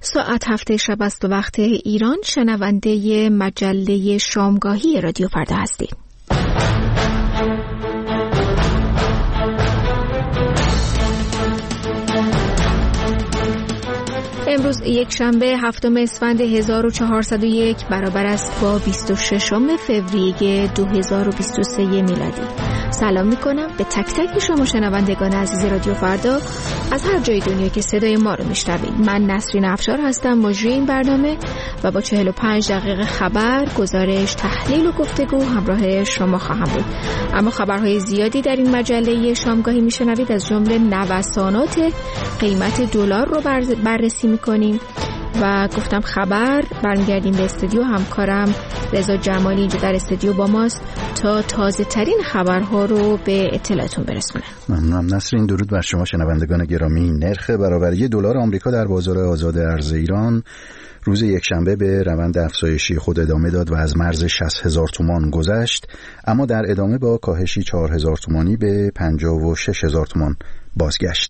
ساعت 7 شب است و وقت ایران. شنونده مجله شامگاهی رادیو فردا هستید. امروز یک شنبه 7 اسفند 1401 برابر است با 26 فوریه 2023 میلادی. سلام میکنم به تک تک شما شنوندگان عزیز رادیو فردا از هر جای دنیا که صدای ما رو میشنوید. من نسرین افشار هستم، مجری این برنامه و با 45 دقیقه خبر، گزارش، تحلیل و گفتگو همراه شما خواهم بود. اما خبرهای زیادی در این مجله شامگاهی میشنوید، از جمله نوسانات قیمت دلار رو بررسی میکنیم و گفتم خبر. برمیگردیم به استودیو، همکارم رضا جمالی اینجا در استودیو با ماست تا تازه ترین خبرها رو به اطلاعتون برسونه. ممنونم نسرین. درود بر شما شنوندگان گرامی. نرخ برابری دلار آمریکا در بازار آزاد ارز ایران روز یکشنبه به روند افزایشی خود ادامه داد و از مرز 60,000 تومان گذشت، اما در ادامه با کاهشی 4,000 تومانی به 56,000 تومان بازگشت.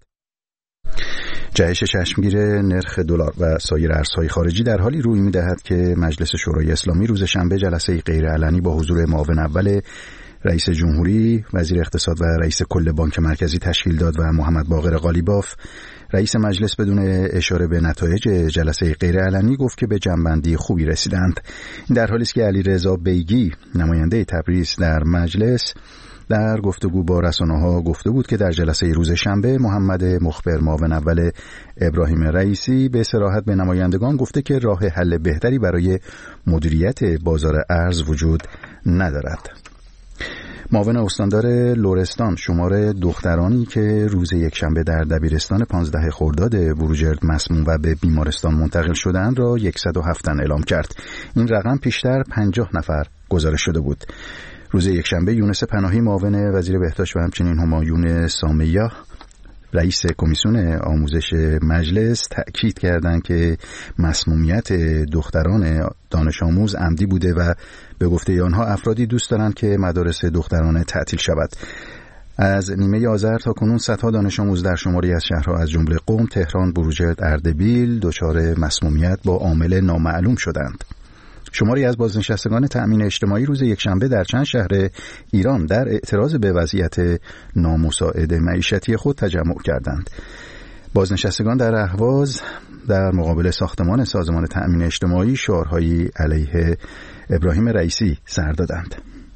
جهش چشمگیر نرخ دلار و سایر ارزهای خارجی در حالی روی می‌دهد که مجلس شورای اسلامی روز شنبه جلسه غیرعلنی با حضور معاون اول رئیس جمهوری، وزیر اقتصاد و رئیس کل بانک مرکزی تشکیل داد و محمد باقر قالیباف رئیس مجلس بدون اشاره به نتایج جلسه غیرعلنی گفت که به جنبندی خوبی رسیدند. این در حالی است که علیرضا بیگی نماینده تبریز در مجلس در گفتگو با رسانه‌ها گفته بود که در جلسه روز شنبه محمد مخبر معاون اول ابراهیم رئیسی به صراحت به نمایندگان گفته که راه حل بهتری برای مدیریت بازار ارز وجود ندارد. معاون استاندار لرستان شمار دخترانی که روز یکشنبه در دبیرستان 15 خرداد بروجرد مسموم و به بیمارستان منتقل شدند را 107 اعلام کرد. این رقم پیشتر 50 نفر گزارش شده بود. روز یکشنبه یونس پناهی معاون وزیر بهداشت و همچنین همایون سامیه رئیس کمیسیون آموزش مجلس تأکید کردند که مسمومیت دختران دانش آموز عمدی بوده و به گفته آنها افرادی دوست دارند که مدارس دخترانه تعطیل شود. از نیمه آذر تا کنون صدها دانش آموز در شماری از شهرها از جمله قم، تهران، بروجرد، اردبیل دچار مسمومیت با عامل نامعلوم شدند. شماری از بازنشستگان تأمین اجتماعی روز یکشنبه در چند شهر ایران در اعتراض به وضعیت نامساعد معیشتی خود تجمع کردند. بازنشستگان در اهواز در مقابل ساختمان سازمان تأمین اجتماعی شعارهایی علیه ابراهیم رئیسی سر دادند.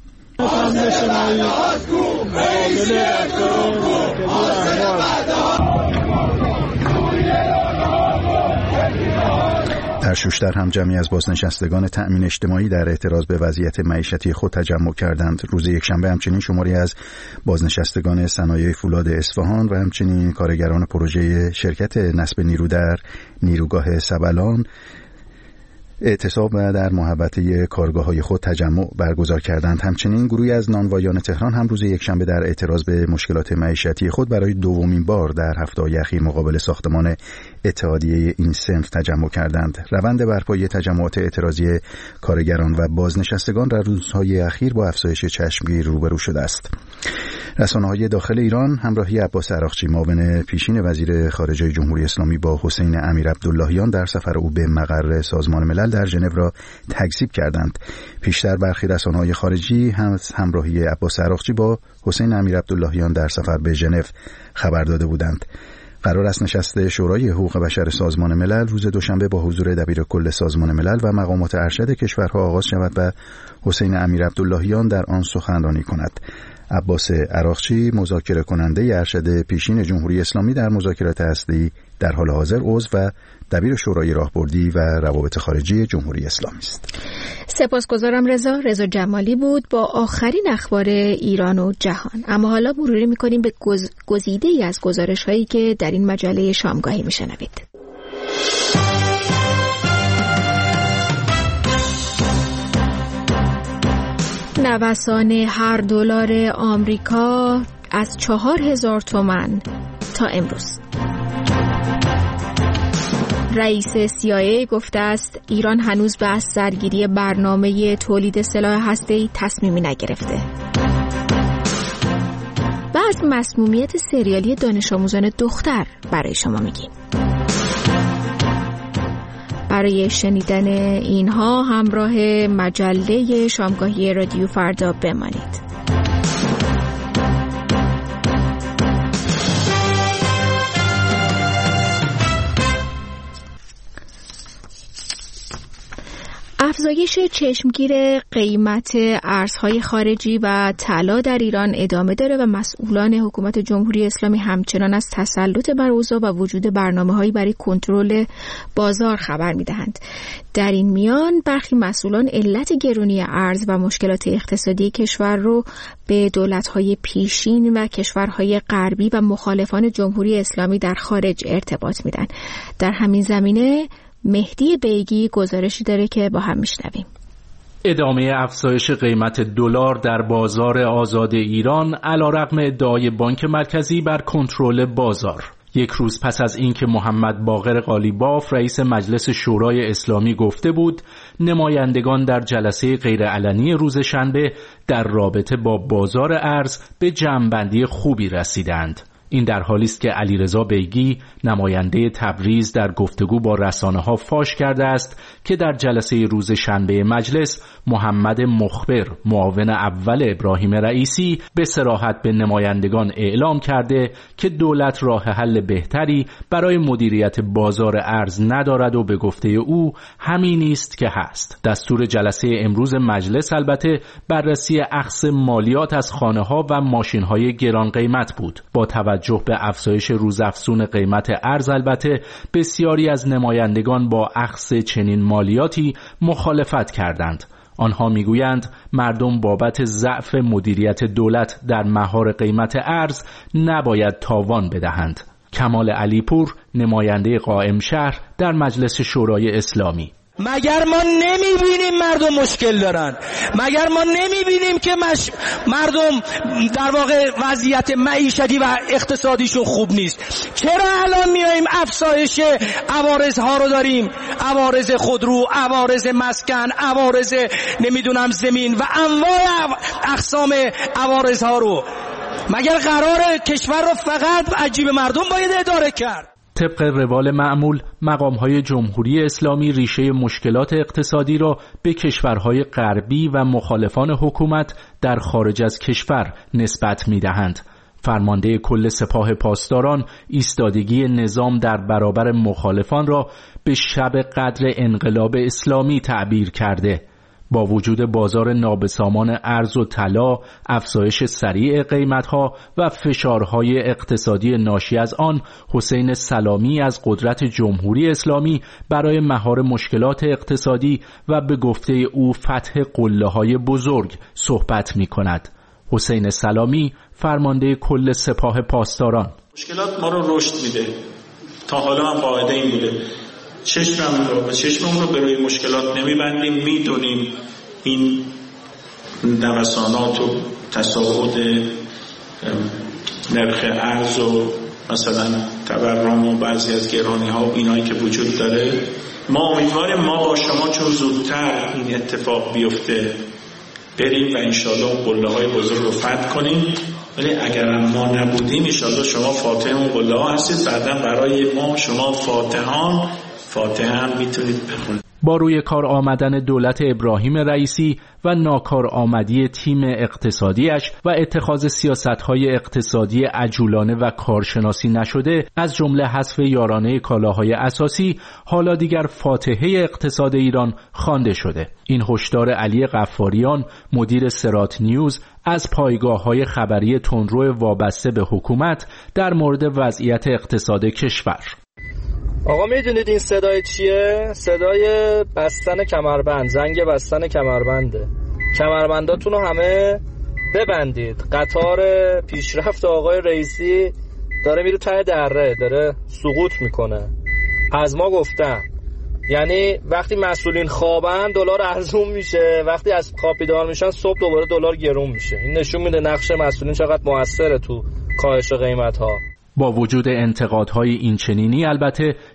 در شوشتر هم جمعی از بازنشستگان تأمین اجتماعی در اعتراض به وضعیت معیشتی خود تجمع کردند. روز یکشنبه همچنین شماری از بازنشستگان صنایع فولاد اصفهان و همچنین کارگران پروژه شرکت نصب نیرو در نیروگاه سبلان اعتصاب و در محوطه کارگاه‌های خود تجمع برگزار کردند. همچنین گروهی از نانوایان تهران هم روز یکشنبه در اعتراض به مشکلات معیشتی خود برای دومین بار در هفته‌های اخیر مقابل ساختمان اتحادیه این صنف تجمع کردند. روند برپایی تجمعات اعتراضی کارگران و بازنشستگان در روزهای اخیر با افزایش چشمگیر روبرو شده است. رسانه‌های داخل ایران همراهی عباس عراقچی معاون پیشین وزیر خارجه جمهوری اسلامی با حسین امیرعبداللهیان در سفر او به مقر سازمان ملل در ژنو را تکذیب کردند. پیشتر برخی رسانه‌های خارجی همراهی عباس عراقچی با حسین امیرعبداللهیان در سفر به ژنو خبر داده بودند. قرار است نشست شورای حقوق بشر سازمان ملل روز دوشنبه با حضور دبیر کل سازمان ملل و مقامات ارشد کشورها آغاز شود و حسین امیرعبداللهیان در آن سخنرانی کند. عباس عراقچی مذاکره کننده ارشد پیشین جمهوری اسلامی در مذاکرات هسته‌ای در حال حاضر عضو و دبیر شورای راهبردی و روابط خارجی جمهوری اسلامی است. سپاسگزارم رضا جمالی بود با آخرین اخبار ایران و جهان. اما حالا مروری می‌کنیم به گزیده‌ای از گزارش‌هایی که در این مجله شامگاهی می‌شنوید. نوسان هر دلار آمریکا از 4,000 تومان تا امروز. رئیس CIA گفته است ایران هنوز به از سرگیری برنامه تولید سلاح هسته‌ای تصمیمی نگرفته. و از مسمومیت سریالی دانش آموزان دختر برای شما میگیم. برای شنیدن اینها همراه مجله شامگاهی رادیو فردا بمانید. افزایش چشمگیر قیمت ارزهای خارجی و طلا در ایران ادامه داره و مسئولان حکومت جمهوری اسلامی همچنان از تسلط بر اوضاع و وجود برنامه‌هایی برای کنترل بازار خبر می‌دهند. در این میان برخی مسئولان علت گرانی ارز و مشکلات اقتصادی کشور رو به دولت‌های پیشین و کشورهای غربی و مخالفان جمهوری اسلامی در خارج ارتباط میدن. در همین زمینه مهدی بیگی گزارشی داره که با هم میشنویم. ادامه افزایش قیمت دلار در بازار آزاد ایران علیرغم ادعای بانک مرکزی بر کنترل بازار. یک روز پس از اینکه محمد باقر قالیباف رئیس مجلس شورای اسلامی گفته بود نمایندگان در جلسه غیرعلنی روز شنبه در رابطه با بازار ارز به جمع‌بندی خوبی رسیدند. این در حالی است که علیرضا بیگی نماینده تبریز در گفتگو با رسانه‌ها فاش کرده است که در جلسه روز شنبه مجلس محمد مخبر معاون اول ابراهیم رئیسی به صراحت به نمایندگان اعلام کرده که دولت راه حل بهتری برای مدیریت بازار ارز ندارد و به گفته او همین است که هست. دستور جلسه امروز مجلس البته بررسی اخذ مالیات از خانه‌ها و ماشین‌های گران قیمت بود. با توجه به افزایش روزافزون قیمت ارز البته بسیاری از نمایندگان با اخذ چنین مالیاتی مخالفت کردند. آنها میگویند مردم بابت ضعف مدیریت دولت در مهار قیمت ارز نباید تاوان بدهند. کمال علیپور نماینده قائم شهر در مجلس شورای اسلامی: مگر ما نمیبینیم مردم مشکل دارن؟ مگر ما نمیبینیم که مردم در واقع وضعیت معیشتی و اقتصادیشون خوب نیست؟ چرا الان میاییم افزایش عوارضها رو داریم؟ عوارض خودرو، عوارض مسکن، عوارض نمیدونم زمین و انواع اقسام عوارضها رو. مگر قرار کشور رو فقط عجیب مردم باید اداره کرد؟ طبق روال معمول مقام‌های جمهوری اسلامی ریشه مشکلات اقتصادی را به کشورهای غربی و مخالفان حکومت در خارج از کشور نسبت می‌دهند. فرمانده کل سپاه پاسداران ایستادگی نظام در برابر مخالفان را به شب قدر انقلاب اسلامی تعبیر کرده. با وجود بازار نابسامان ارز و طلا، افزایش سریع قیمت‌ها و فشارهای اقتصادی ناشی از آن، حسین سلامی از قدرت جمهوری اسلامی برای مهار مشکلات اقتصادی و به گفته او فتح قله‌های بزرگ صحبت می‌کند. حسین سلامی فرمانده کل سپاه پاسداران: مشکلات ما رو رشد میده. تا حالا هم قاعده این بوده چشممون رو به روی مشکلات نمیبندیم، میدونیم این نوسانات و تصاعد نرخ ارز و مثلا تورم و بعضی از گرانی ها و اینایی که وجود داره. ما امیدواریم ما با شما چون زودتر این اتفاق بیفته بریم و انشالله اون قله های بزرگ رو فتح کنیم، ولی اگر ما نبودیم انشالله شما فاتح اون قله ها هستید. بعدا برای ما شما فاتحه هم میتونید بخونید. با روی کار آمدن دولت ابراهیم رئیسی و ناکار آمدی تیم اقتصادیش و اتخاذ سیاست‌های اقتصادی عجولانه و کارشناسی نشده از جمله حذف یارانه کالاهای اساسی، حالا دیگر فاتحه اقتصاد ایران خوانده شده. این هشدار علی غفاریان مدیر سرات نیوز از پایگاه‌های خبری تندرو وابسته به حکومت در مورد وضعیت اقتصاد کشور: آقا میدونید این صدای چیه؟ صدای بستن کمربند، زنگ بستن کمربنده. کمربنداتون رو همه ببندید. قطار پیشرفت آقای رئیسی داره میره ته دره، داره سقوط میکنه. از ما گفتن، یعنی وقتی مسئولین خوابن دلار ارزون میشه، وقتی از خواب بیدار میشن صبح دوباره دلار گرون میشه. این نشون میده نقش مسئولین چقدر موثره تو کاهش قیمت ها. با وجود انتقادهای اینچنینی البته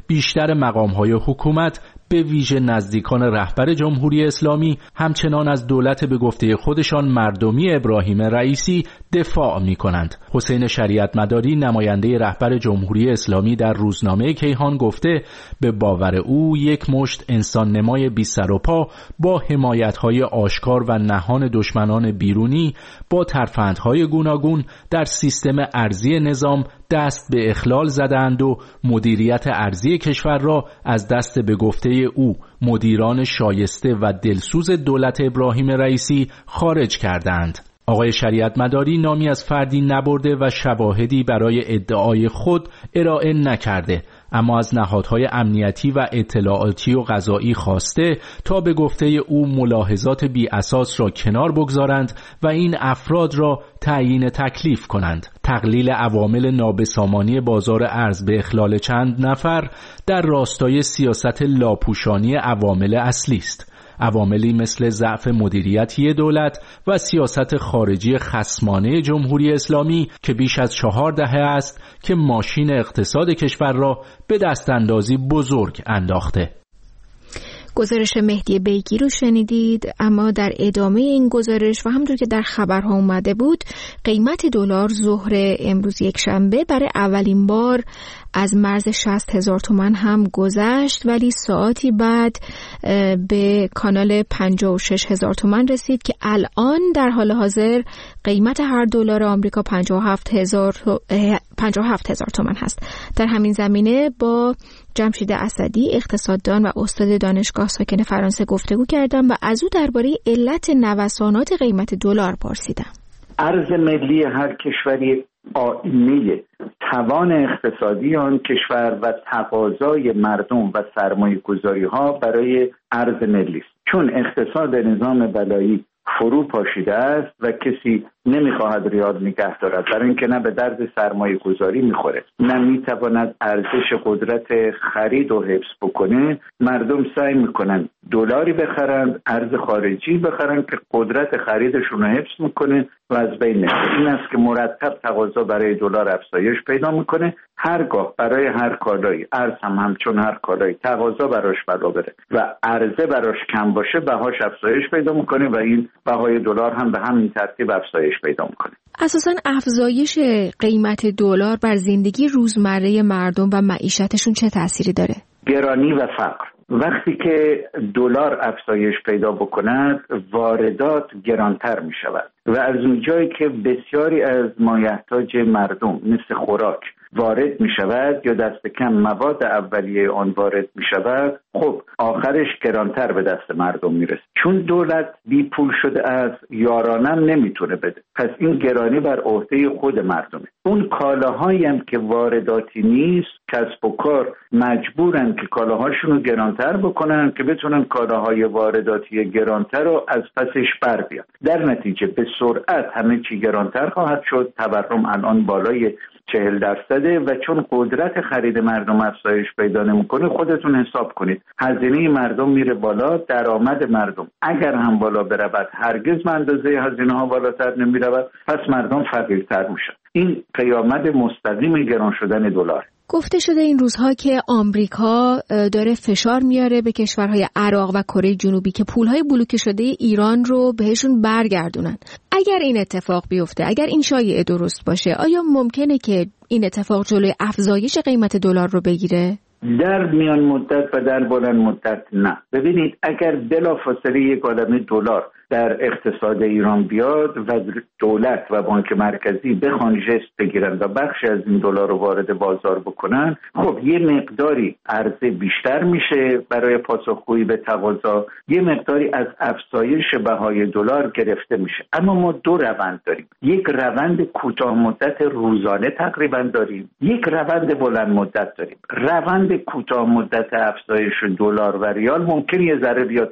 بیشتر مقام‌های حکومت به ویژه نزدیکان رهبر جمهوری اسلامی همچنان از دولت به گفته خودشان مردمی ابراهیم رئیسی دفاع می‌کنند. حسین شریعت مداری نماینده رهبر جمهوری اسلامی در روزنامه کیهان گفته به باور او یک مشت انسان نمای بی سر و پا با حمایت‌های آشکار و نهان دشمنان بیرونی با ترفندهای گوناگون در سیستم ارضی نظام دست به اخلال زدند و مدیریت ارضی کشور را از دست به گفته او مدیران شایسته و دلسوز دولت ابراهیم رئیسی خارج کردند. آقای شریعت مداری نامی از فردی نبرده و شواهدی برای ادعای خود ارائه نکرده، اما از نهادهای امنیتی و اطلاعاتی و قضایی خواسته تا به گفته او ملاحظات بی اساس را کنار بگذارند و این افراد را تعیین تکلیف کنند. تقلیل عوامل نابسامانی بازار ارز به اخلال چند نفر در راستای سیاست لاپوشانی عوامل اصلی است. عواملی مثل ضعف مدیریتی دولت و سیاست خارجی خصمانه جمهوری اسلامی که بیش از 4 دهه است که ماشین اقتصاد کشور را به دستاندازی بزرگ انداخته. گزارش مهدی بیگی رو شنیدید، اما در ادامه این گزارش و همونطور که در خبرها اومده بود، قیمت دلار ظهر امروز یک شنبه برای اولین بار از مرز 60,000 تومان هم گذشت، ولی ساعتی بعد به کانال 56,000 تومان رسید که الان در حال حاضر قیمت هر دلار آمریکا 57,000 تومان هست. در همین زمینه با جمشید اسدی اقتصاددان و استاد دانشگاه ساکن فرانسه گفتگو کردم و از او درباره علت نوسانات قیمت دلار پرسیدم. ارز ملی هر کشوری آینه توان اقتصادی آن کشور و تقاضای مردم و سرمایه‌گذاری ها برای ارز ملی است. چون اقتصاد نظام بلایی فرو پاشیده است و کسی نمیخواهد ریال نگه دارد، برای اینکه نه به درد سرمایه گذاری میخوره نه میتواند ارزش قدرت خرید و حفظ بکنه، مردم سعی میکنن دلاری بخرند، ارز خارجی بخرند که قدرت خریدشون رو حفظ میکنه و از بین نمیره. این است که مرتب تقاضا برای دلار افزایش پیدا میکنه. هرگاه برای هر کالایی، ارز هم همچون هر کالایی، تقاضا براش بالا بره و عرضه براش کم باشه، بهاش افزایش پیدا میکنه و این بهای دلار هم به همین ترتیب افزایش پیدا میکنه. اساساً افزایش قیمت دلار بر زندگی روزمره مردم و معیشتشون چه تأثیری داره؟ گرانی و فقر. وقتی که دلار افزایش پیدا بکند، واردات گرانتر می شود و از اونجایی که بسیاری از مایحتاج مردم مثل خوراک وارد می شود یا دست کم مواد اولیه آن وارد می شود، خب آخرش گرانتر به دست مردم می رسه. چون دولت بی پول شده است، یارانم نمیتونه بده، پس این گرانی بر عهده خود مردمه. اون کالاهایی هم که وارداتی نیست، کسب و کار مجبورن که کالاهاشون رو گرانتر بکنن که بتونن کالاهای وارداتی گرانتر رو از پسش بر بیان. در نتیجه به سرعت همه چی گرانتر خواهد شد. تورم الان بالای 40% و چون قدرت خرید مردم افزایش پیدا نمیکنه، خودتون حساب کنید هزینه مردم میره بالا، درآمد مردم اگر هم بالا برود هرگز به اندازه هزینه ها بالاتر نمیرود، پس مردم فقیرتر میشن. این قیامت مستقیم گران شدن دلار. گفته شده این روزها که آمریکا داره فشار میاره به کشورهای عراق و کره جنوبی که پولهای بلوکه شده ایران رو بهشون برگردونن. اگر این اتفاق بیفته، اگر این شایعه درست باشه، آیا ممکنه که این اتفاق جلوی افزایش قیمت دلار رو بگیره؟ در میان مدت و در بلند مدت نه. ببینید اگر بلافاصله یک عالمه دلار در اقتصاد ایران بیاد و دولت و بانک مرکزی بخوان ژست بگیرن و بخشی از این دلار رو وارد بازار بکنن، خب یه مقداری عرضه بیشتر میشه برای پاسخگویی به تقاضا، یه مقداری از افزایش بهای دلار گرفته میشه. اما ما دو روند داریم، یک روند کوتاه مدت روزانه تقریبا داریم، یک روند بلند مدت داریم. روند کوتاه مدت افزایش دلار و ریال ممکن یه ذره بیاد پایین،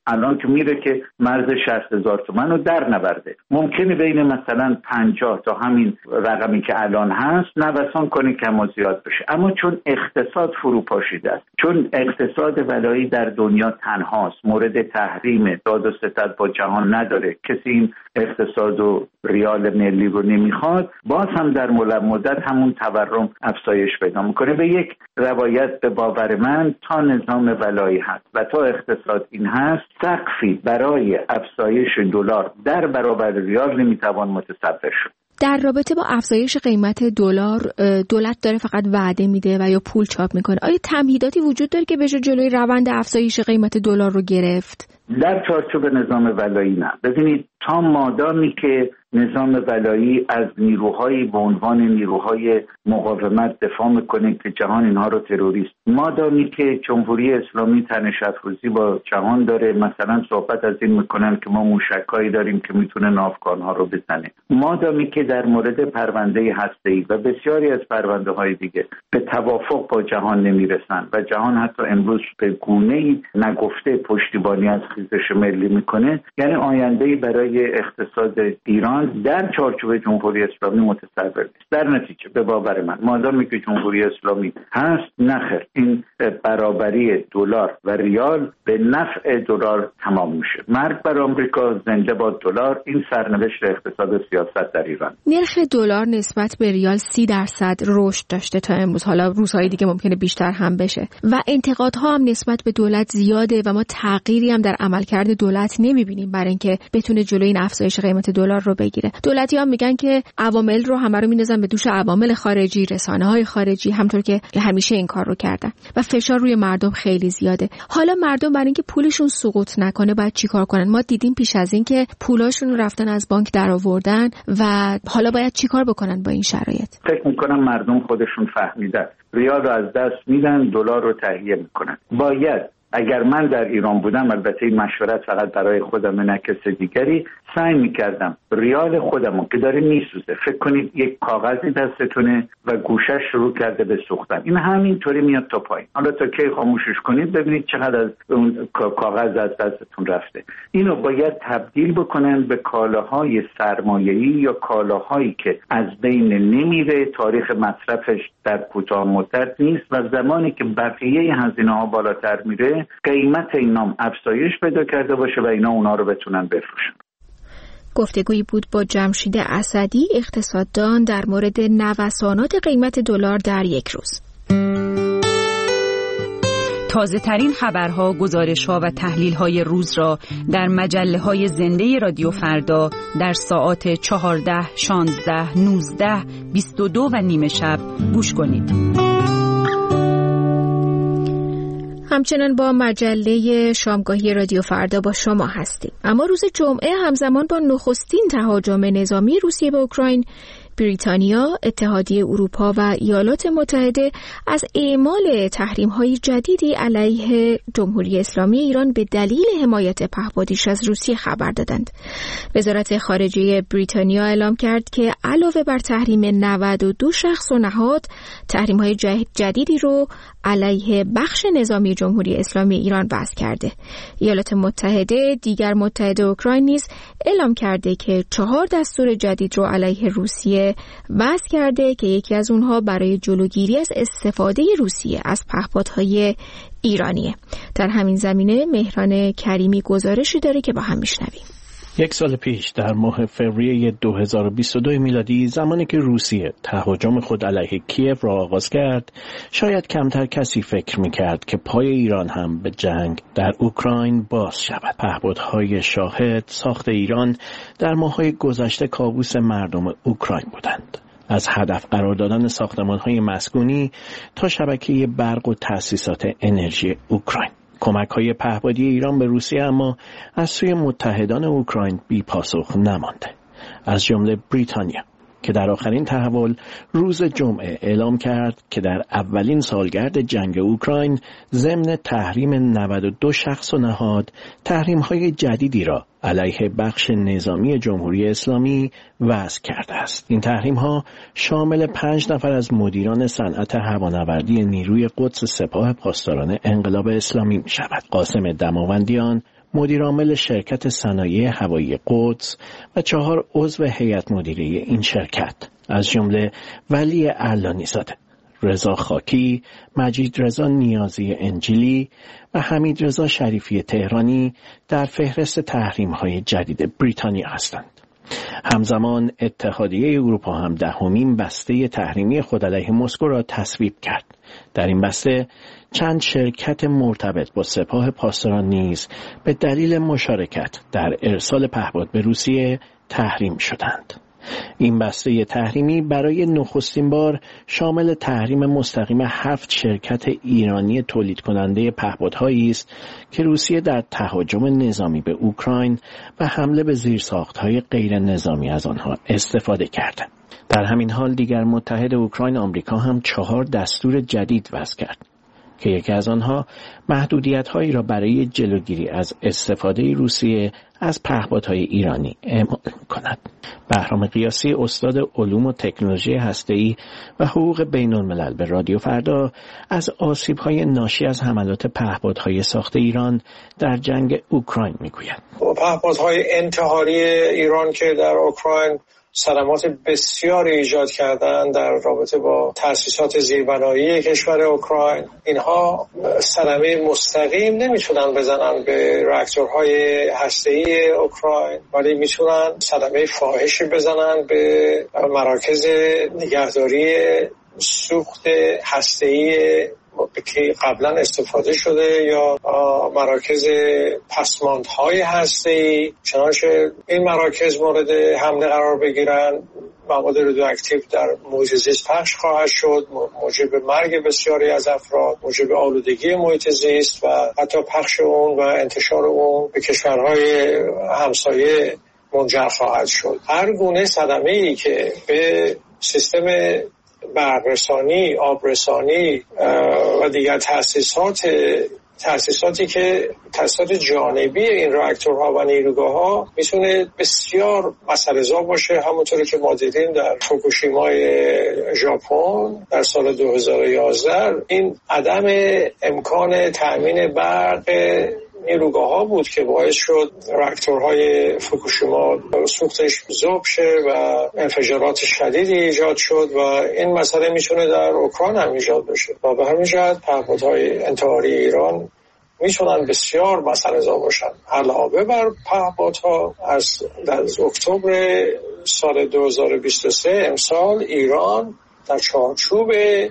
الان که میره که مرز 60,000 تومان رو در نورده، ممکنه بین مثلا 50 تا همین رقمی که الان هست نوسان کنه کم و زیاد بشه. اما چون اقتصاد فروپاشیده است، چون اقتصاد ولایی در دنیا تنهاست، مورد تحریم، داد و ستد با جهان نداره، کسی این اقتصاد و ریال ملی رو نمیخواد، باز هم در مدت همون تورم افزایش پیدا میکنه. به یک روایت به باور من تا نظام ولایی هست و تا اقتصاد این هست، سقفی برای افزایش دلار در برابر ریال نمیتوان متصور شد. در رابطه با افزایش قیمت دلار، دولت داره فقط وعده میده و یا پول چاپ میکنه. آیا تمهیداتی وجود داره که بشه جلوی روند افزایش قیمت دلار رو گرفت؟ در چارچوب نظام ولایی نه. ببینید، تا مادامی که نظام ولایی از نیروهایی به عنوان نیروهای مقاومت دفاع میکنه که جهان اینها رو تروریست، مادامی که جمهوری اسلامی تنش افروزی با جهان داره، مثلا صحبت از این میکنن که ما موشکایی داریم که میتونه ناوگانها رو بزنه، مادامی که در مورد پرونده هسته‌ای و بسیاری از پرونده های دیگه به توافق با جهان نمیرسن و جهان حتی امروز به گونه‌ای نگفته پشتیبانی از خیزش ملی میکنه، یعنی آینده‌ای برای اقتصاد ایران در چارچوب جمهوری اسلامی متصور نیست. در نتیجه به باور من مادامی که جمهوری اسلامی هست، نخیر، این برابری دلار و ریال به نفع دلار تمام میشه. مرگ بر آمریکا، زنده باد دلار. این سرنوشت اقتصاد و سیاست در ایران. نرخ دلار نسبت به ریال 30% رشد داشته تا امروز، حالا روزهای دیگه ممکنه بیشتر هم بشه و انتقادها هم نسبت به دولت زیاده و ما تغییری هم در عملکرد دولت نمیبینیم برای اینکه بتونه جلوی این افزایش قیمت دلار رو بگیره. دولتی‌ها میگن که عوامل رو همه رو میندازن به دوش عوامل خارجی، رسانه‌های خارجی، همونطور که همیشه این کار رو کردن و فشار روی مردم خیلی زیاده. حالا مردم برای اینکه پولشون سقوط نکنه باید چیکار کنن؟ ما دیدیم پیش از این که پولاشون رو رفتن از بانک درآوردن و حالا باید چیکار بکنن با این شرایط؟ فکر می‌کنم مردم خودشون فهمیدن ریال رو از دست میدن، دلار رو تهیه میکنن. باید، اگر من در ایران بودم، البته این مشورت فقط برای خودم نه کس دیگری، سعی میکردم ریال خودمو که داره میسوزه، فکر کنید یک کاغذی دستتونه و گوشش شروع کرده به سوختن، این همینطوری میاد تا پایین، حالا تا کی خاموشش کنید ببینید چقدر از اون کاغذ از دستتون رفته. اینو باید تبدیل بکنن به کالاهای سرمایه‌ای یا کالاهایی که از بین نمیره، تاریخ مصرفش در کوتاه مدت نیست و زمانی که بقیه هزینه‌ها بالاتر میره قیمت اینا افزایش پیدا کرده باشه و اینا اونا رو بتونن بفروشن. گفتگویی بود با جمشید اسدی، اقتصاددان، در مورد نوسانات قیمت دلار در یک روز. تازه ترین خبرها، گزارش‌ها و تحلیل‌های روز را در مجله‌های زنده رادیو فردا در ساعات 14، 16، 19، 22 و نیم شب گوش کنید. همچنان با مجله شامگاهی رادیو فردا با شما هستیم. اما روز جمعه همزمان با نخستین تهاجم نظامی روسیه به اوکراین، بریتانیا، اتحادیه اروپا و ایالات متحده از اعمال تحریم‌های جدیدی علیه جمهوری اسلامی ایران به دلیل حمایت پهپادیش از روسیه خبر دادند. وزارت خارجه بریتانیا اعلام کرد که علاوه بر تحریم 92 شخص و نهاد، تحریم‌های جدیدی رو علیه بخش نظامی جمهوری اسلامی ایران وضع کرده. ایالات متحده، دیگر متحد اوکراین نیز اعلام کرده که 4 دستور جدید رو علیه روسیه وضع کرده که یکی از اونها برای جلوگیری از استفاده روسیه از پهپادهای ایرانیه. در همین زمینه مهران کریمی گزارشی داره که با هم میشنویم. 1 سال پیش در ماه فوریه 2022 میلادی، زمانی که روسیه تهاجم خود علیه کیև را آغاز کرد، شاید کمتر کسی فکر می‌کرد که پای ایران هم به جنگ در اوکراین باز شود. پهپادهای شاهد ساخت ایران در ماه‌های گذشته کابوس مردم اوکراین بودند. از هدف قرار دادن ساختمان‌های مسکونی تا شبکه برق و تأسیسات انرژی اوکراین. کمک‌های پهپادی ایران به روسیه اما از سوی متحدان اوکراین بی پاسخ نمانده، از جمله بریتانیا که در آخرین تحول روز جمعه اعلام کرد که در اولین سالگرد جنگ اوکراین ضمن تحریم 92 شخص و نهاد، تحریم‌های جدیدی را علیه بخش نظامی جمهوری اسلامی وضع کرده است. این تحریم‌ها شامل 5 نفر از مدیران صنعت هوانوردی نیروی قدس سپاه پاسداران انقلاب اسلامی می‌شود: قاسم دماوندیان، مدیرعامل شرکت صنایع هوایی قدس و 4 عضو هیئت مدیره این شرکت از جمله ولی علانی‌زاده، رضا خاکی، مجید رضا نیازی انجیلی و حمید رضا شریفی تهرانی در فهرست تحریم‌های جدید بریتانیا هستند. همزمان اتحادیه اروپا هم 10مین بسته تحریمی خود علیه مسکو را تصویب کرد. در این بسته چند شرکت مرتبط با سپاه پاسداران نیز به دلیل مشارکت در ارسال پهپاد به روسیه تحریم شدند. این بسته تحریمی برای نخستین بار شامل تحریم مستقیم 7 شرکت ایرانی تولید کننده پهپادهایی است که روسیه در تهاجم نظامی به اوکراین و حمله به زیرساخت‌های غیر نظامی از آنها استفاده کرده. در همین حال دیگر متحد اوکراین آمریکا هم 4 دستور جدید وضع کرد که یکی از آنها محدودیت‌هایی را برای جلوگیری از استفاده روسیه از پهپادهای ایرانی اعمال کند. بهرام قیاسی، استاد علوم و تکنولوژی هسته‌ای و حقوق بین‌الملل به رادیو فردا از آسیب‌های ناشی از حملات پهپادهای ساخت ایران در جنگ اوکراین می‌گوید. پهپادهای انتحاری ایران که در اوکراین صدمات بسیاری ایجاد کردن در رابطه با تأسیسات زیربنایی کشور اوکراین، اینها صدمه مستقیم نمیتونن بزنن به راکتورهای هسته‌ای اوکراین، ولی میتونن صدمه فاحشی بزنن به مراکز نگهداری سوخت هسته‌ای که قبلا استفاده شده یا مراکز پسماندهای هسته‌ای. چنانچه این مراکز مورد حمله قرار بگیرن، مواد رادیواکتیو در محیط زیست پخش خواهد شد، موجب مرگ بسیاری از افراد، موجب آلودگی محیط زیست و حتی پخش اون و انتشار اون به کشورهای همسایه منجر خواهد شد. هر گونه صدمه‌ای که به سیستم برق‌رسانی، آبرسانی و دیگر تأسیساتی که تأسیسات جانبی این راکتورها و نیروگاه‌ها میتونه بسیار مسئله‌زا باشه. همونطوری که ما دیدیم در فوکوشیمای ژاپن در سال 2011 این عدم امکان تأمین برق نیروگاه‌ها بود که باعث شد راکتورهای فوکوشیما سوختش ذوب شه و انفجارات شدیدی ایجاد شد و این مسئله میتونه در اوکراین هم ایجاد بشه و به همین جهت پهپادهای انتحاری ایران میتونن بسیار مسئله‌زا باشن. علاوه بر پهپادها از اکتبر سال 2023 امسال ایران در چارچوب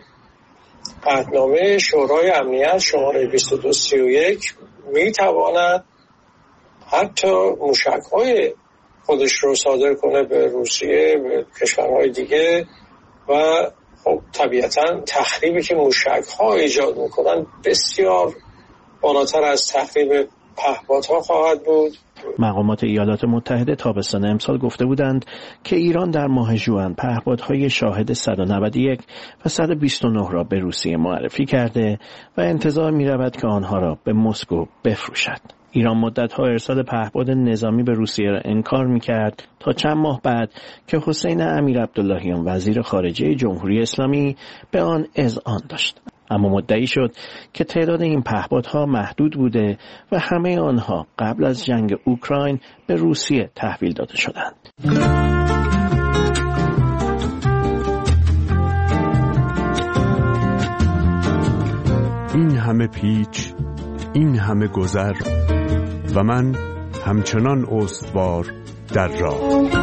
عهدنامه شورای امنیت شماره 2231 میتواند حتی موشک‌های خودش رو صادر کنه به روسیه، به کشورهای دیگه و خب طبیعتاً تخریبی که موشک‌ها ایجاد میکنن بسیار بالاتر از تخریب پهپادها خواهد بود. مقامات ایالات متحده تابستان امسال گفته بودند که ایران در ماه ژوئن پهپادهای شاهد 191 و 129 را به روسیه معرفی کرده و انتظار می‌رود که آنها را به مسکو بفروشد. ایران مدت‌ها ارسال پهپاد نظامی به روسیه را انکار می‌کرد تا چند ماه بعد که حسین امیرعبداللهیان وزیر خارجه جمهوری اسلامی به آن اذعان داشت. اما مدعی شد که تعداد این پهپادها محدود بوده و همه آنها قبل از جنگ اوکراین به روسیه تحویل داده شدند. این همه پیچ، این همه گذر و من همچنان استوار در راه.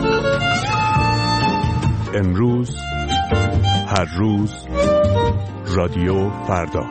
امروز، هر روز، رادیو فردا.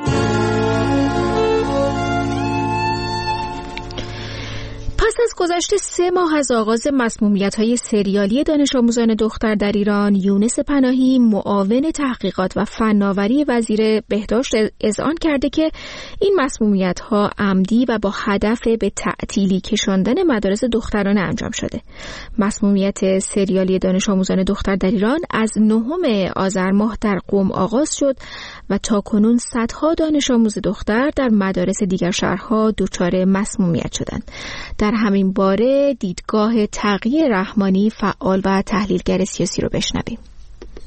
پس از گذشت 3 ماه از آغاز مسمومیت‌های سریالی دانش آموزان دختر در ایران، یونس پناهی معاون تحقیقات و فناوری وزیر بهداشت اذعان کرده که این مسمومیت‌ها عمدی و با هدف به تعطیلی کشاندن مدارس دخترانه انجام شده. مسمومیت سریالی دانش آموزان دختر در ایران از 9 آذر ماه در قم آغاز شد و تاکنون صدها دانش آموز دختر در مدارس دیگر شهرها دچار مسمومیت شدند. در همین باره دیدگاه تقی رحمانی، فعال و تحلیلگر سیاسی رو بشنویم.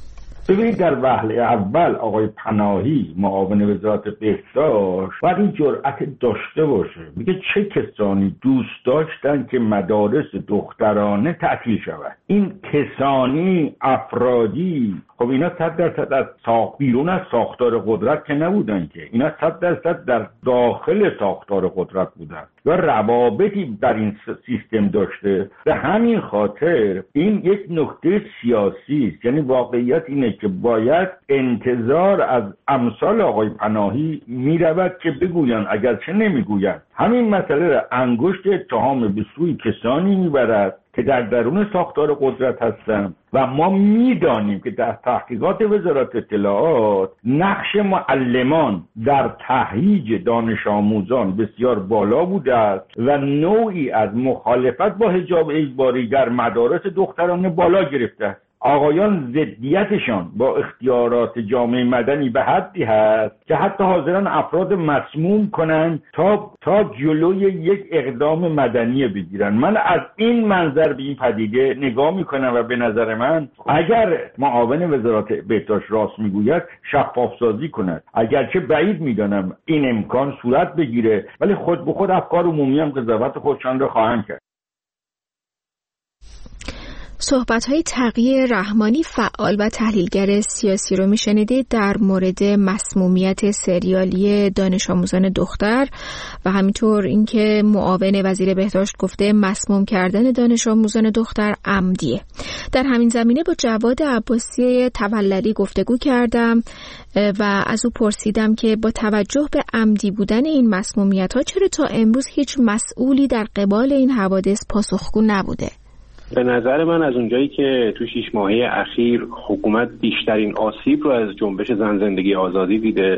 ببینید در وهله اول آقای پناهی معاون وزارت بهداشت باید این جرأت داشته باشه، میگه چه کسانی دوست داشتن که مدارس دخترانه تعطیل شود. این کسانی افرادی خب اینا 100% از بیرون از ساختار قدرت که نبودن، که اینا 100% در داخل ساختار قدرت بودن و روابطی در این سیستم داشته. به همین خاطر این یک نکته سیاسی است. یعنی واقعیت اینه که باید انتظار از امثال آقای پناهی میرود که بگویند، اگرچه نمیگویند، همین مسئله را انگشت اتهام به سوی کسانی میبرد که در درون ساختار قدرت هستند و ما میدانیم که در تحقیقات وزارت اطلاعات نقش معلمان در تهییج دانش آموزان بسیار بالا بوده است و نوعی از مخالفت با حجاب اجباری در مدارس دخترانه بالا گرفته است. آقایان ضدیتشان با اختیارات جامعه مدنی به حدی هست که حتی حاضران افراد مسموم کنند تا جلوی یک اقدام مدنی بگیرن. من از این منظر به این پدیده نگاه میکنم و به نظر من اگر معاون وزارت بهداشت راست میگوید شفاف سازی کند. اگرچه بعید میدانم این امکان صورت بگیره، ولی خود به خود افکار عمومی هم قضاوت خودشان را خواهند کرد. صحبت‌های تقی رحمانی، فعال و تحلیلگر سیاسی رو میشنیدید در مورد مسمومیت سریالی دانش آموزان دختر و همینطور اینکه معاون وزیر بهداشت گفته مسموم کردن دانش آموزان دختر عمدیه. در همین زمینه با جواد عباسی تولدی گفتگو کردم و از او پرسیدم که با توجه به عمدی بودن این مسمومیت‌ها چرا تا امروز هیچ مسئولی در قبال این حوادث پاسخگو نبوده؟ به نظر من از اونجایی که تو 6 ماهه اخیر حکومت بیشترین آسیب رو از جنبش زن زندگی آزادی دیده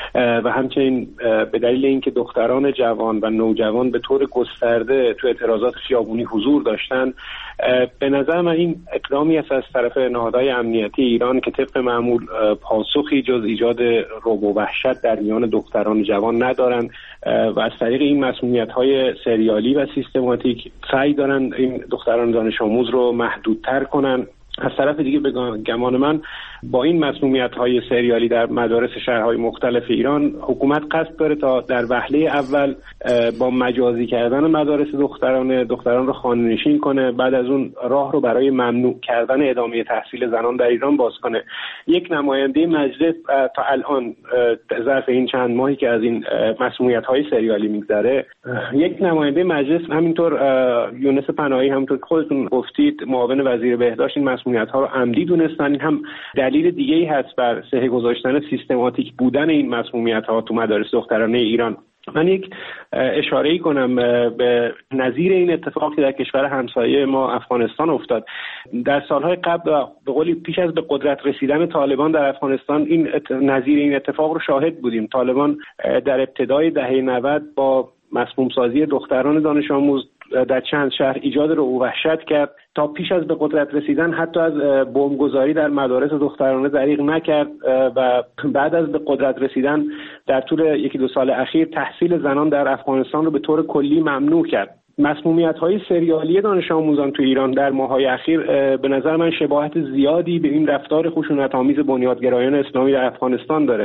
و همچنین به دلیل اینکه دختران جوان و نوجوان به طور گسترده تو اعتراضات خیابونی حضور داشتن، به نظر من این اقدامی است از طرف نهادهای امنیتی ایران که طبق معمول پاسخی جز ایجاد رعب و وحشت در میان دختران جوان ندارن و از طریق این مسمومیت‌های سریالی و سیستماتیک سعی دارن این دختران دانش آموز رو محدودتر کنن. از طرف دیگه به گمان من با این مسمومیت‌های سریالی در مدارس شهرهای مختلف ایران حکومت قصد داره تا در وهله اول با مجازی کردن مدارس دختران رو خانه‌نشین کنه، بعد از اون راه رو برای ممنوع کردن ادامه تحصیل زنان در ایران باز کنه. یک نماینده مجلس تا الان ظرف این چند ماهی که از این مسمومیت‌های سریالی میگذره، یک نماینده مجلس همینطور یونس پناهی، همونطور که خودتون گفتید معاون وزیر بهداشت، این مسمومیت‌ها رو عمدی دونستن. این هم دلیل دیگه‌ای هست بر صحه گذاشتن سیستماتیک بودن این مسمومیت‌ها تو مدارس دخترانه ایران. من یک اشاره‌ای کنم به نظیر این اتفاقی که در کشور همسایه ما افغانستان افتاد. در سالهای قبل به قولی پیش از به قدرت رسیدن طالبان در افغانستان این نظیر این اتفاق رو شاهد بودیم. طالبان در ابتدای دهه 90 با مسموم سازی دختران دانش آموز در چند شهر ایجاد رعب و وحشت کرد تا پیش از به قدرت رسیدن حتی از بمبگذاری در مدارس دخترانه دریغ نکرد و بعد از به قدرت رسیدن در طول 1-2 سال اخیر تحصیل زنان در افغانستان رو به طور کلی ممنوع کرد. مسمومیت‌های سریالی دانش آموزان تو ایران در ماه‌های اخیر به نظر من شباهت زیادی به این رفتار خشونت‌آمیز بنیادگرایان اسلامی در افغانستان داره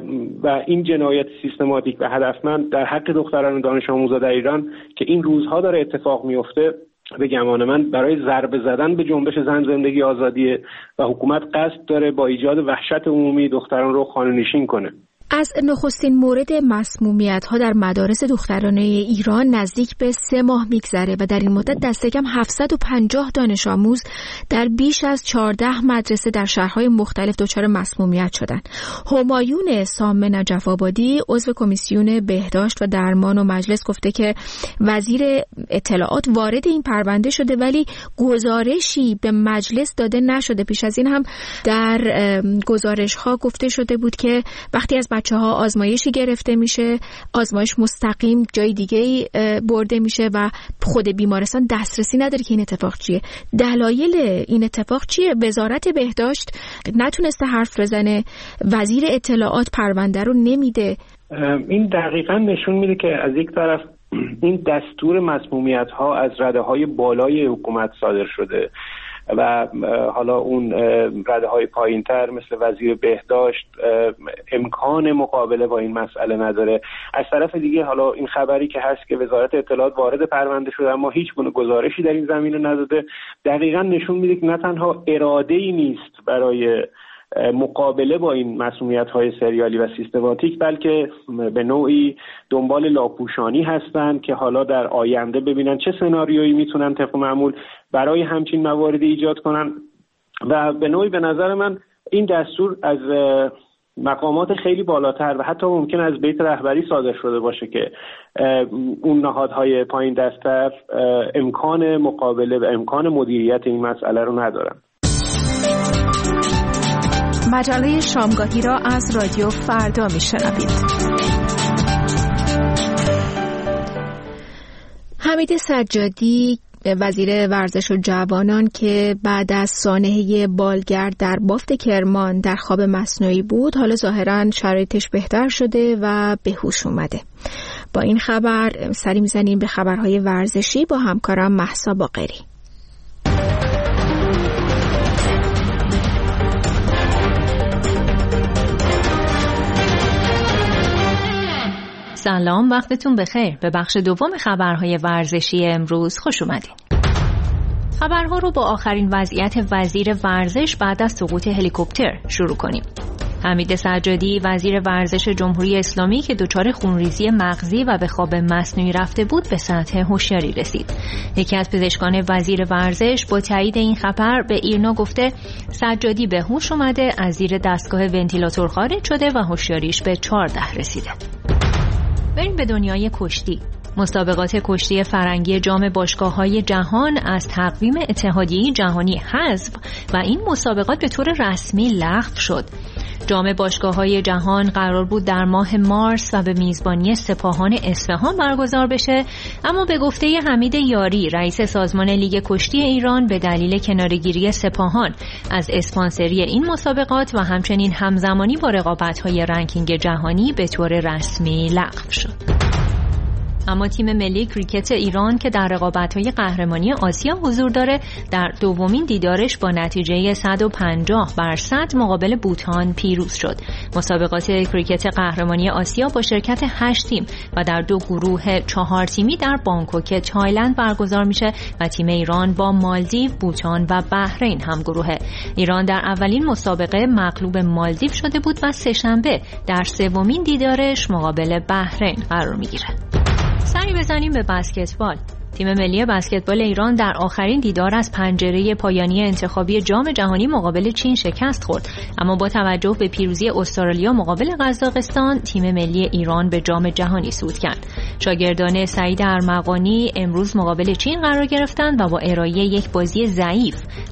و این جنایت سیستماتیک و هدفمند در حق دختران دانش آموزا در ایران که این روزها داره اتفاق میفته، به گمان من برای ضربه زدن به جنبش زن زندگی آزادی و حکومت قصد داره با ایجاد وحشت عمومی دختران رو خانه‌نشین کنه. از نخستین مورد مسمومیت‌ها در مدارس دخترانه ایران نزدیک به 3 ماه میگذره و در این مدت دست کم 750 دانش آموز در بیش از 14 مدرسه در شهرهای مختلف دچار مسمومیت شدند. همایون سام نجف آبادی عضو کمیسیون بهداشت و درمان و مجلس گفته که وزیر اطلاعات وارد این پرونده شده ولی گزارشی به مجلس داده نشده. پیش از این هم در گزارش‌ها گفته شده بود که وقتی از بچه‌ها آزمایشی گرفته میشه، آزمایش مستقیم جای دیگه‌ای برده میشه و خود بیمارستان دسترسی نداره که این اتفاق چیه. دلایل این اتفاق چیه؟ وزارت بهداشت نتونسته حرف بزنه، وزیر اطلاعات پرونده رو نمیده. این دقیقاً نشون میده که از یک طرف این دستور مسمومیت‌ها از رده‌های بالای حکومت صادر شده و حالا اون رده‌های پایین‌تر مثل وزیر بهداشت امکان مقابله با این مسئله نداره. از طرف دیگه حالا این خبری که هست که وزارت اطلاعات وارد پرونده شده اما هیچ گونه گزارشی در این زمینه نداده، دقیقاً نشون میده که نه تنها اراده‌ای نیست برای مقابله با این مسئولیت‌های سریالی و سیستماتیک، بلکه به نوعی دنبال لاپوشانی هستند که حالا در آینده ببینن چه سناریویی میتونن طبق معمول برای همچین مواردی ایجاد کنن. و به نوعی به نظر من این دستور از مقامات خیلی بالاتر و حتی ممکن از بیت رهبری صادر شده باشه که اون نهادهای پایین دست‌تر امکان مقابله و امکان مدیریت این مسئله رو ندارن. مجله شامگاهی را از رادیو فردا میشنوید. حمید سجادی وزیر ورزش و جوانان که بعد از سانحه بالگرد در بافت کرمان در خواب مصنوعی بود، حالا ظاهراً شرایطش بهتر شده و به هوش اومده. با این خبر سری میزنیم به خبرهای ورزشی با همکارم مهسا باقری. سلام، وقتتون بخیر. به بخش دوم خبرهای ورزشی امروز خوش اومدین. خبرها رو با آخرین وضعیت وزیر ورزش بعد از سقوط هلیکوپتر شروع کنیم. حمید سجادی وزیر ورزش جمهوری اسلامی که دچار خونریزی مغزی و به خواب مصنوعی رفته بود به سطح هوشیاری رسید. یکی از پزشکان وزیر ورزش با تایید این خبر به ایرنا گفته سجادی به هوش اومده، از زیر دستگاه ونتیلاتور خارج شده و هوشیاریش به 14 رسیده. بریم به دنیای کشتی. مسابقات کشتی فرنگی جام باشگاه‌های جهان از تقویم اتحادیه جهانی حذف و این مسابقات به طور رسمی لغو شد. جام باشگاه‌های جهان قرار بود در ماه مارس و به میزبانی سپاهان اصفهان برگزار بشه، اما به گفته حمید یاری رئیس سازمان لیگ کشتی ایران به دلیل کناره‌گیری سپاهان از اسپانسری این مسابقات و همچنین همزمانی با رقابت‌های رنکینگ جهانی به طور رسمی لغو شد. اما تیم ملی کریکت ایران که در رقابت‌های قهرمانی آسیا حضور داره در دومین دیدارش با نتیجه 150-100 مقابل بوتان پیروز شد. مسابقات کریکت قهرمانی آسیا با شرکت 8 تیم و در 2 گروه 4 تیمی در بانکوک تایلند برگزار میشه و تیم ایران با مالدیو، بوتان و بحرین هم گروهه. ایران در اولین مسابقه مغلوب مالدیو شده بود و سه‌شنبه در سومین دیدارش مقابل بحرین قرار میگیره. سری بزنیم به بسکتبال. تیم ملی بسکتبال ایران در آخرین دیدار از پنجره پایانی انتخابی جام جهانی مقابل چین شکست خورد، اما با توجه به پیروزی استرالیا مقابل قزاقستان تیم ملی ایران به جام جهانی صعود کرد. شاگردان سعید ارمغانی امروز مقابل چین قرار گرفتند و با ارائه یک بازی ضعیف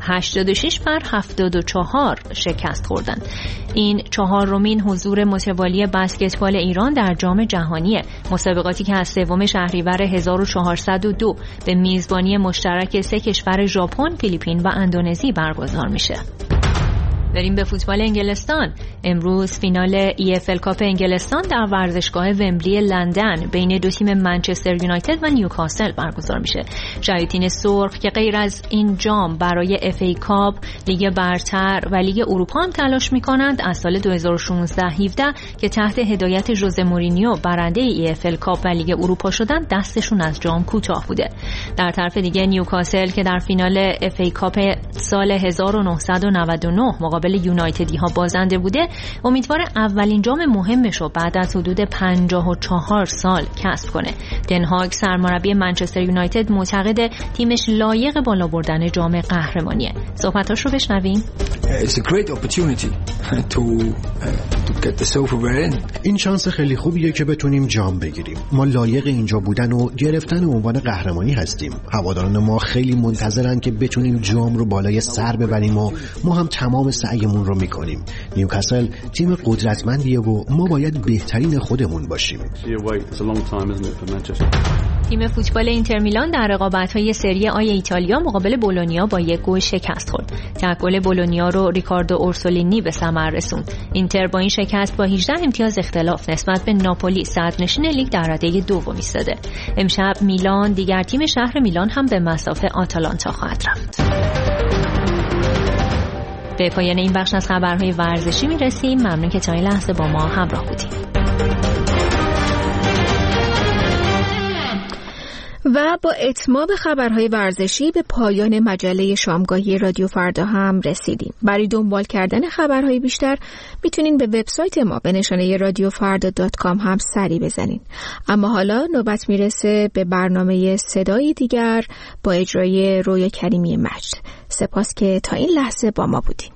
86-74 شکست خوردند. این 4مین حضور متوالی بسکتبال ایران در جام جهانی، مسابقاتی که از 3 شهریور 1402 به میزبانی مشترک 3 کشور ژاپن، فیلیپین و اندونزی برگزار میشه. بریم به فوتبال انگلستان. امروز فینال EFL کاپ انگلستان در ورزشگاه ومبلی لندن بین 2 تیم منچستر یونایتد و نیوکاسل برگزار میشه. شیاطین سرخ که غیر از این جام برای FA کاپ، لیگ برتر و لیگ اروپا هم تلاش میکنند، از سال 2016-17 که تحت هدایت ژوزه مورینیو برنده EFL کاپ و لیگ اروپا شدن، دستشون از جام کوتاه بوده. در طرف دیگه نیوکاسل که در فینال FA کاپ سال 1999 مقابل یونایتدی ها بازنده بوده، امیدوار اولین جام مهمش رو بعد از حدود 54 سال کسب کنه. دن هاگ سرمربی منچستر یونایتد معتقد تیمش لایق بالا بردن جام قهرمانیه. صحبتاش رو بشنویم. It's a great opportunity to get the silverware in. این شانس خیلی خوبیه که بتونیم جام بگیریم. ما لایق اینجا بودن و گرفتن عنوان قهرمانی هستیم. هواداران ما خیلی منتظرن که بتونیم جام رو بالای سر ببریم و ما هم تمام سعیمون رو میکنیم. نیوکاسل تیم قدرتمندیه و ما باید بهترین خودمون باشیم. تیم فوتبال اینتر میلان در رقابت‌های سری آ ایتالیا مقابل بولونیا با 1 گل شکست خورد. تک گل بولونیا رو ریکاردو اورسولینی به ثمر رسوند. اینتر با این شکست با 18 امتیاز اختلاف نسبت به ناپولی صدرنشین لیگ در رده دوم ایستاده. امشب میلان دیگر تیم شهر میلان هم به مصاف آتالانتا خواهد رفت. به پایان این بخش از خبرهای ورزشی میرسیم. ممنون که تا این لحظه با ما همراه بودید. و با اتمام خبرهای ورزشی به پایان مجله شامگاهی رادیو فردا هم رسیدیم. برای دنبال کردن خبرهای بیشتر میتونین به وبسایت ما به نشانه radiofarda.com هم سری بزنین. اما حالا نوبت میرسه به برنامه صدای دیگر با اجرای رویا کریمی مجد. سپاس که تا این لحظه با ما بودین.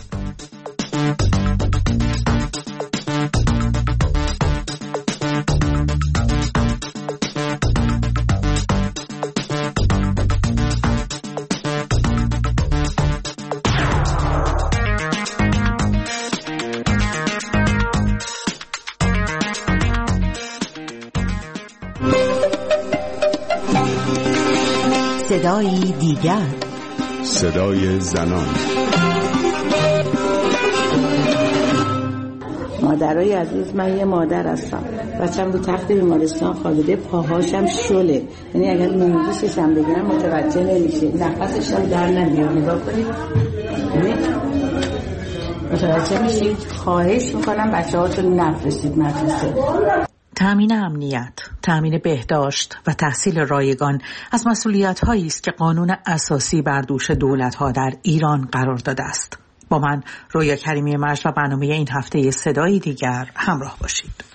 صدای دیگر، صدای زنان. مادرای عزیز، من یه مادر هستم. بچم رو تخت بیمارستان خوابیده، پاهاشم شله، یعنی اگر نمیگیشش هم بگیرم متوجه نمیشه، نفسش هم در نمیاد. نگاه کنید متوجه میشید. خواهش میکنم بچه هاتون نفرستید مدرسه. تأمین امنیت، تأمین بهداشت و تحصیل رایگان از مسئولیت‌هایی است که قانون اساسی بر دوش دولت‌ها در ایران قرار داده است. با من رویا کریمی مجد و برنامه این هفته صدای دیگر همراه باشید.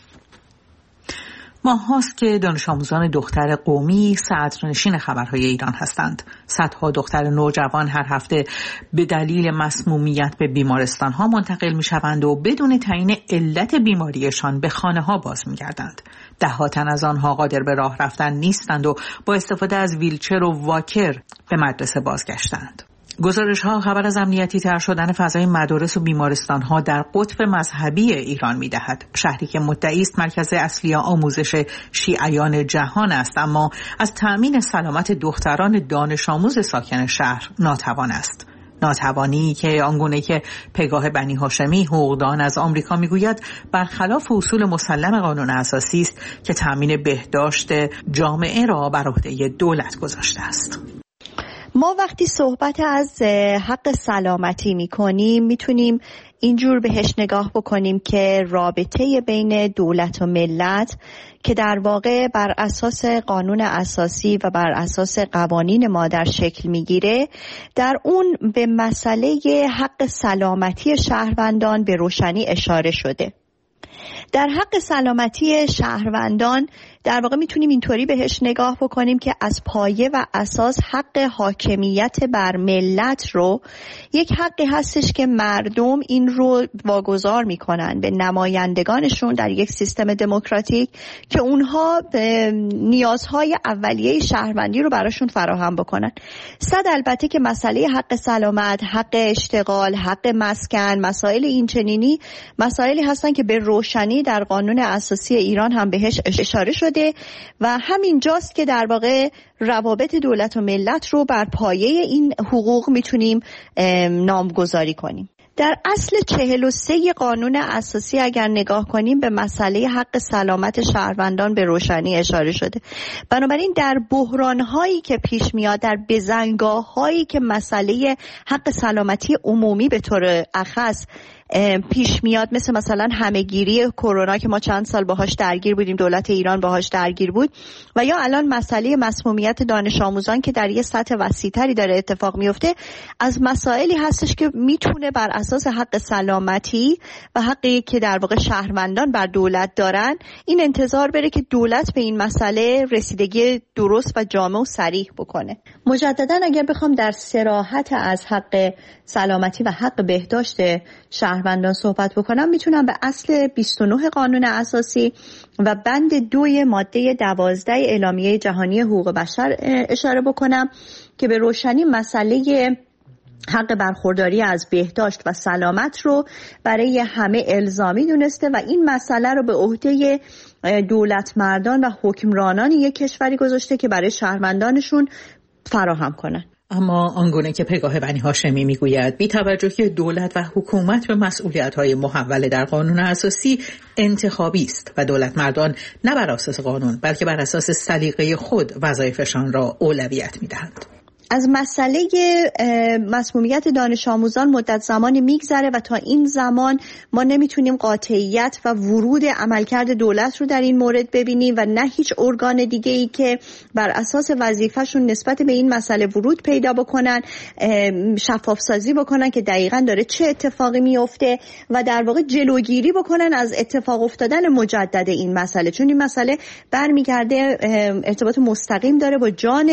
ماه هاست که دانش آموزان دختر قمی صدرنشین خبرهای ایران هستند. صدها دختر نوجوان هر هفته به دلیل مسمومیت به بیمارستان ها منتقل می شوند و بدون تعیین علت بیماریشان به خانه ها باز می گردند. ده ها تن از آنها قادر به راه رفتن نیستند و با استفاده از ویلچر و واکر به مدرسه بازگشتند. گزارش‌ها خبر از امنیتی تر شدن فضای مدارس و بیمارستان‌ها در قطب مذهبی ایران می‌دهد. شهری که مدعی است مرکز اصلی آموزش شیعیان جهان است، اما از تأمین سلامت دختران دانش آموز ساکن شهر ناتوان است. ناتوانی که آنگونه که پگاه بنی هاشمی حقوقدان از آمریکا میگوید برخلاف اصول مسلم قانون اساسی است که تأمین بهداشت جامعه را بر عهده دولت گذاشته است. ما وقتی صحبت از حق سلامتی میکنیم میتونیم اینجور بهش نگاه بکنیم که رابطه بین دولت و ملت که در واقع بر اساس قانون اساسی و بر اساس قوانین ما در شکل میگیره، در اون به مسئله حق سلامتی شهروندان به روشنی اشاره شده. در حق سلامتی شهروندان در واقع میتونیم اینطوری بهش نگاه بکنیم که از پایه و اساس حق حاکمیت بر ملت رو یک حقی هستش که مردم این رو واگذار میکنن به نمایندگانشون در یک سیستم دموکراتیک که اونها نیازهای اولیه شهروندی رو براشون فراهم بکنن. صد البته که مسئله حق سلامت، حق اشتغال، حق مسکن، مسائل اینچنینی مسائلی هستن که به روشنی در قانون اساسی ایران هم بهش اشاره شده و همین جاست که در واقع روابط دولت و ملت رو بر پایه این حقوق میتونیم نامگذاری کنیم. در اصل 43 قانون اساسی اگر نگاه کنیم به مسئله حق سلامت شهروندان به روشنی اشاره شده. بنابراین در بحران‌هایی که پیش میاد، در بزنگاه‌هایی که مسئله حق سلامتی عمومی به طور اخص پیش میاد، مثلا همهگیری کرونا که ما چند سال باهاش درگیر بودیم، دولت ایران باهاش درگیر بود، و یا الان مسئله مسمومیت دانش آموزان که در یه سطح وسیع‌تری داره اتفاق میفته، از مسائلی هستش که میتونه بر اساس حق سلامتی و حقی که در واقع شهروندان بر دولت دارن این انتظار بره که دولت به این مسئله رسیدگی درست و جامع و صریح بکنه. مجددا اگر بخوام در صراحت از حق سلامتی و حق بهداشت شهروندان صحبت بکنم، میتونم به اصل 29 قانون اساسی و بند 2 ماده 12 اعلامیه جهانی حقوق بشر اشاره بکنم که به روشنی مسئله حق برخورداری از بهداشت و سلامت رو برای همه الزامی دونسته و این مسئله رو به عهده دولت مردان و حکمرانان یک کشوری گذاشته که برای شهروندانشون فراهم کنن. اما آنگونه که پگاه بنی هاشمی میگوید بی توجهی دولت و حکومت به مسئولیت‌های محوله در قانون اساسی انتخابی است و دولت مردان نه بر اساس قانون بلکه بر اساس سلیقه خود وظایفشان را اولویت میدهند. از مسئله مسمومیت دانش آموزان مدت زمانی میگذره و تا این زمان ما نمیتونیم قاطعیت و ورود عملکرد دولت رو در این مورد ببینیم و نه هیچ ارگان دیگه ای که بر اساس وظیفه‌شون نسبت به این مسئله ورود پیدا بکنن، شفاف سازی بکنن که دقیقاً داره چه اتفاقی میفته و در واقع جلوگیری بکنن از اتفاق افتادن مجدد این مسئله، چون این مسئله برمیگرده ارتباط مستقیم داره با جان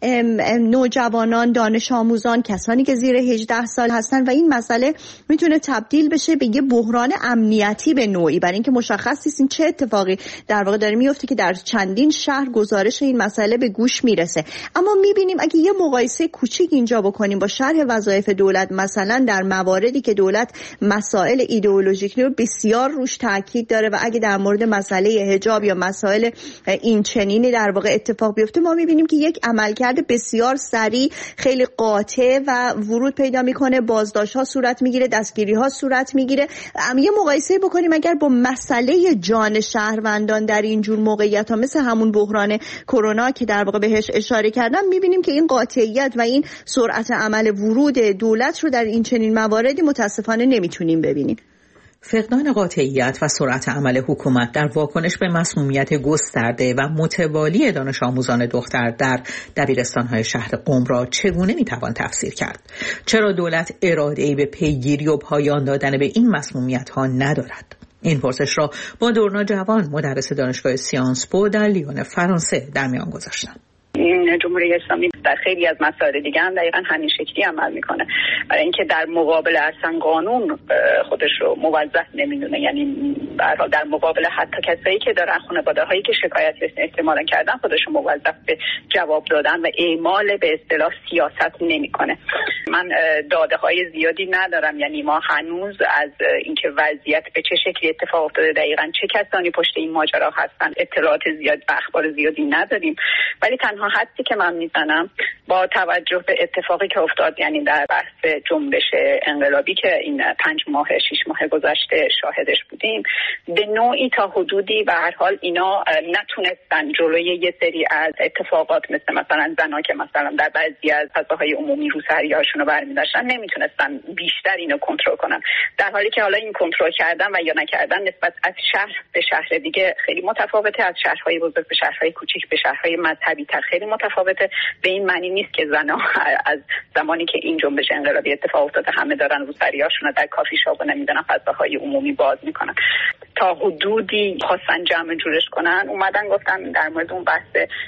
نوجوانان، دانش آموزان، کسانی که زیر 18 سال هستن و این مسئله میتونه تبدیل بشه به یه بحران امنیتی به نوعی، برای اینکه مشخص نیست این چه اتفاقی در واقع داره میفته که در چندین شهر گزارش این مسئله به گوش میرسه. اما میبینیم اگه یه مقایسه کوچیک اینجا بکنیم با شرح وظایف دولت، مثلا در مواردی که دولت مسائل ایدئولوژیک رو بسیار روش تاکید داره و اگه در مورد مسئله حجاب یا مسائل این چنینی در واقع اتفاق بیفته، ما میبینیم که یک عملکرد بسیار سریع، خیلی قاطع و ورود پیدا میکنه، بازداشت‌ها صورت میگیره، دستگیری‌ها صورت میگیره. یه مقایسه بکنیم اگر با مسئله جان شهروندان در این جور موقعیت‌ها مثل همون بحران کرونا که در واقع بهش اشاره کردم، میبینیم که این قاطعیت و این سرعت عمل ورود دولت رو در این چنین مواردی متاسفانه نمیتونیم ببینیم. فقدان قاطعیت و سرعت عمل حکومت در واکنش به مسمومیت گسترده و متوالی دانش آموزان دختر در دبیرستان‌های شهر قم را چگونه میتوان تفسیر کرد؟ چرا دولت اراده‌ای به پیگیری و پایان دادن به این مسمومیت‌ها ندارد؟ این پرسش را با دورنا جوان، مدرس دانشگاه سیانس پو در لیون فرانسه در میان گذاشتم. این جمهوری اسلامی در خیلی از مسائل دیگه هم دقیقاً همین شکلی عمل میکنه، برای اینکه در مقابل اصلا قانون خودش رو موظف نمیدونه، یعنی به هر حال در مقابل حتی کسایی که دارن، خانواده‌هایی که شکایت احتمالاً کردن، خودش رو موظف به جواب دادن و اعمال به اصطلاح سیاست نمیکنه. من داده‌های زیادی ندارم، یعنی ما هنوز از اینکه وضعیت به چه شکلی اتفاق افتاده، دقیقاً چه کسانی پشت این ماجرا هستن، اطلاعات زیاد و اخبار زیادی نداریم. ولی تنها حدی که من میزنم با توجه به اتفاقی که افتاد، یعنی در بحث جنبش انقلابی که این 5 ماه 6 ماه گذشته شاهدش بودیم، به نوعی تا حدودی به هر حال اینا نتونستن جلوی یه سری از اتفاقات مثلا زنا که مثلا در بعضی از فضاهای عمومی روسری‌هاشون رو برمی‌داشتن، نمیتونستن بیشتر اینو کنترل کنن، در حالی که حالا این کنترل کردن و یا نکردن نسبت از شهر به شهر دیگه خیلی متفاوته، از شهرهای بزرگ به شهرهای کوچیک به شهرهای مذهبی تر خیلی متفاوته. به این معنی نیست که زنا از زمانی که این جنبش انقلابی اتفاق افتاده همه دارن روسری‌هاشون رو در کافی شاپ و نمیدونم فضاهای عمومی باز میکنن. تا حدودی خواستن جمع جورش کنن، اومدن گفتن در مورد اون بحث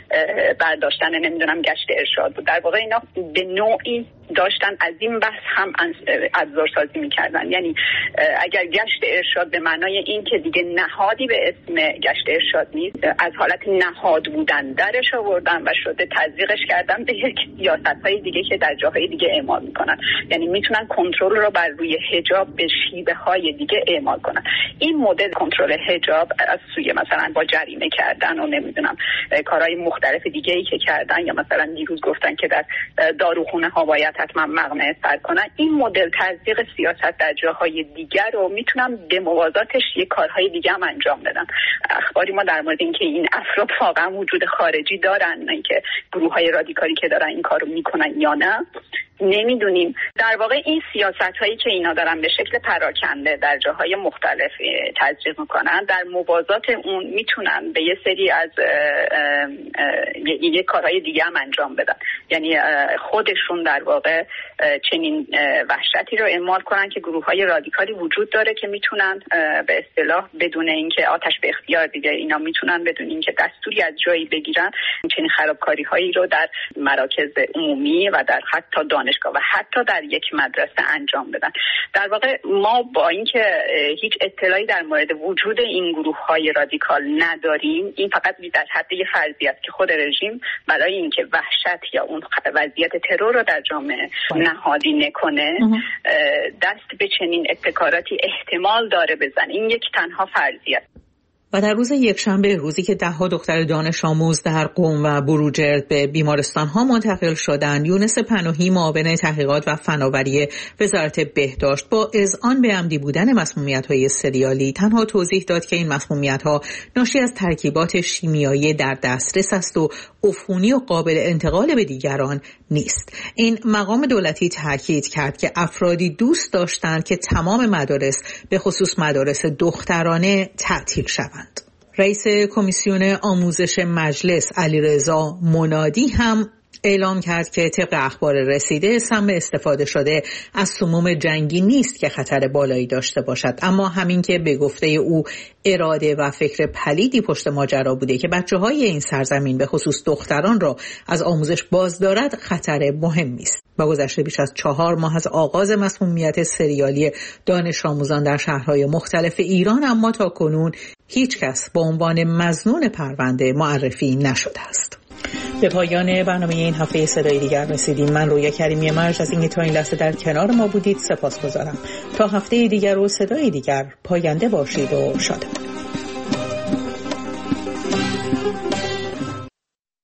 برداشتن نمیدونم گشت ارشاد بود، در واقع اینا به نوعی داشتن از این بحث هم ابزارسازی میکردن. یعنی اگر گشت ارشاد به معنای این که دیگه نهادی به اسم گشت ارشاد نیست، از حالت نهاد بودن درش آوردن و شده تزریقش کردن به یک سیاست‌های دیگه که در جاهای دیگه اعمال میکنن، یعنی میتونن کنترل رو بر روی حجاب به شیوه‌های دیگه اعمال کنن. این مدل کنترل حجاب از سوی مثلا با جریمه کردن و نمیدونم کارهای مختلف دیگه‌ای که کردن، یا مثلا دیروز گفتن که در داروخونه ها باید حتما مقنعه سر کنن، این مدل تزریق سیاست در جاهای دیگر رو میتونن به موازاتش یک کارهای دیگه هم انجام بدن. اخباری ما در مورد اینکه این افراد واقعا وجود خارجی دارن، نه اینکه گروه‌های رادیکالی که دارن این کارو میکنن یا نه، نمیدونیم. در واقع این سیاست هایی که اینا دارن به شکل پراکنده در جاهای مختلف تزریق میکنن، در موازات اون میتونن به یه سری از یه کارهای دیگه هم انجام بدن، یعنی خودشون در واقع چنین وحشتی رو اعمال کنن که گروه‌های رادیکالی وجود داره که میتونن به اصطلاح بدون اینکه آتش به اختیار دیگه، اینا میتونن بدون اینکه دستوری از جایی بگیرن چنین خرابکاری هایی رو در مراکز عمومی و در حتی دانشگاه و حتی در یک مدرسه انجام بدن. در واقع ما با اینکه هیچ اطلاعی در مورد وجود این گروه‌های رادیکال نداریم، این فقط در حد یه فرضیه است که خود رژیم برای اینکه وحشت یا اون وضعیت ترور رو در جامعه نهادی نکنه، دست به چنین ابتکاراتی احتمال داره بزنه. این یک تنها فرضیه است. و در روز یکشنبه، روزی که 10 دختر دانش آموز در قم و بروجرد به بیمارستان‌ها منتقل شدند، یونس پناهی، معاون تحقیقات و فناوری وزارت بهداشت، با اذعان به عمدی بودن مسمومیت‌های سریالی تنها توضیح داد که این مسمومیت‌ها ناشی از ترکیبات شیمیایی در دسترس است و عفونی و قابل انتقال به دیگران نیست. این مقام دولتی تاکید کرد که افرادی دوست داشتند که تمام مدارس به خصوص مدارس دخترانه تعطیل شوند. رئیس کمیسیون آموزش مجلس علیرضا منادی هم اعلام کرد که طبق اخبار رسیده سم استفاده شده از سموم جنگی نیست که خطر بالایی داشته باشد، اما همین که به گفته او اراده و فکر پلیدی پشت ماجرا بوده که بچه‌های این سرزمین به خصوص دختران را از آموزش باز دارد خطر مهمی است. با گذشت بیش از 4 ماه از آغاز مسمومیت سریالی دانش آموزان در شهرهای مختلف ایران، اما تاکنون هیچ کس به عنوان مظنون پرونده معرفی نشده است. به پایان برنامه این هفته صدای دیگر رسیدیم. من رویا کریمی مرج از اینکه تا این لحظه در کنار ما بودید سپاسگزارم. تا هفته دیگر و صدای دیگر پاینده باشید و شاد.